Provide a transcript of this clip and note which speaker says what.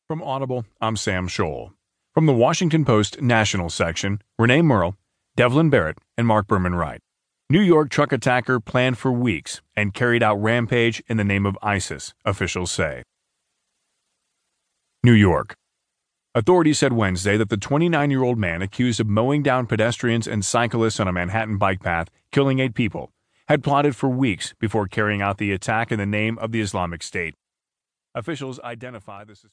Speaker 1: From Audible, I'm Sam Scholl. From the Washington Post National section, Renee Merle, Devlin Barrett, and Mark Berman write. New York truck attacker planned for weeks and carried out rampage in the name of ISIS, officials say. New York. Authorities said Wednesday that the 29-year-old man accused of mowing down pedestrians and cyclists on a Manhattan bike path, killing 8 people, had plotted for weeks before carrying out the attack in the name of the Islamic State. Officials identify the